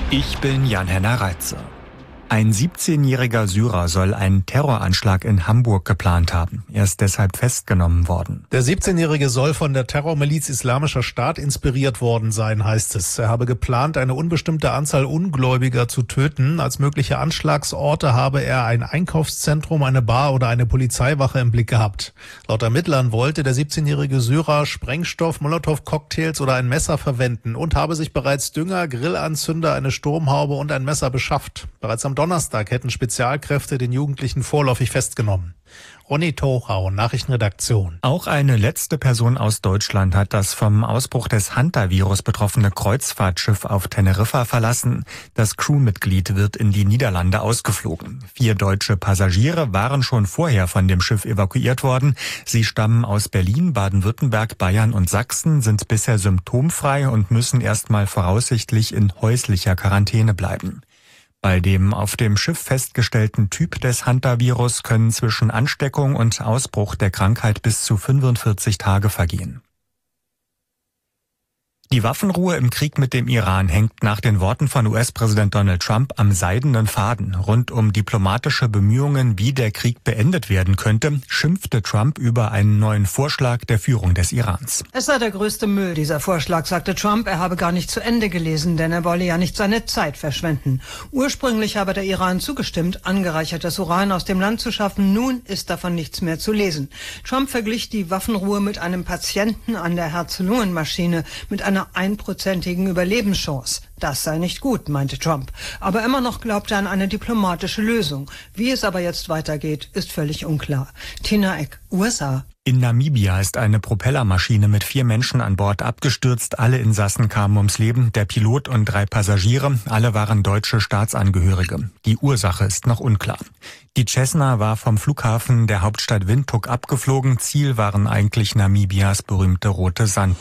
Ich bin Jan-Henner Reitze. Ein 17-jähriger Syrer soll einen Terroranschlag in Hamburg geplant haben. Er ist deshalb festgenommen worden. Der 17-Jährige soll von der Terrormiliz Islamischer Staat inspiriert worden sein, heißt es. Er habe geplant, eine unbestimmte Anzahl Ungläubiger zu töten. Als mögliche Anschlagsorte habe er ein Einkaufszentrum, eine Bar oder eine Polizeiwache im Blick gehabt. Laut Ermittlern wollte der 17-jährige Syrer Sprengstoff, Molotow-Cocktails oder ein Messer verwenden und habe sich bereits Dünger, Grillanzünder, eine Sturmhaube und ein Messer beschafft. Bereits am Donnerstag hätten Spezialkräfte den Jugendlichen vorläufig festgenommen. Ronny Thorau, Nachrichtenredaktion. Auch eine letzte Person aus Deutschland hat das vom Ausbruch des Hanta-Virus betroffene Kreuzfahrtschiff auf Teneriffa verlassen. Das Crewmitglied wird in die Niederlande ausgeflogen. 4 deutsche Passagiere waren schon vorher von dem Schiff evakuiert worden. Sie stammen aus Berlin, Baden-Württemberg, Bayern und Sachsen, sind bisher symptomfrei und müssen erstmal voraussichtlich in häuslicher Quarantäne bleiben. Bei dem auf dem Schiff festgestellten Typ des Hanta-Virus können zwischen Ansteckung und Ausbruch der Krankheit bis zu 45 Tage vergehen. Die Waffenruhe im Krieg mit dem Iran hängt nach den Worten von US-Präsident Donald Trump am seidenen Faden. Rund um diplomatische Bemühungen, wie der Krieg beendet werden könnte, schimpfte Trump über einen neuen Vorschlag der Führung des Irans. Es sei der größte Müll, dieser Vorschlag, sagte Trump. Er habe gar nicht zu Ende gelesen, denn er wolle ja nicht seine Zeit verschwenden. Ursprünglich habe der Iran zugestimmt, angereichertes Uran aus dem Land zu schaffen. Nun ist davon nichts mehr zu lesen. Trump verglich die Waffenruhe mit einem Patienten an der Herz-Lungen-Maschine, mit einer 1%igen Überlebenschance. Das sei nicht gut, meinte Trump. Aber immer noch glaubte er an eine diplomatische Lösung. Wie es aber jetzt weitergeht, ist völlig unklar. Tina Eck, USA. In Namibia ist eine Propellermaschine mit 4 Menschen an Bord abgestürzt. Alle Insassen kamen ums Leben, der Pilot und 3 Passagiere. Alle waren deutsche Staatsangehörige. Die Ursache ist noch unklar. Die Cessna war vom Flughafen der Hauptstadt Windhoek abgeflogen. Ziel waren eigentlich Namibias berühmte Rote Sand.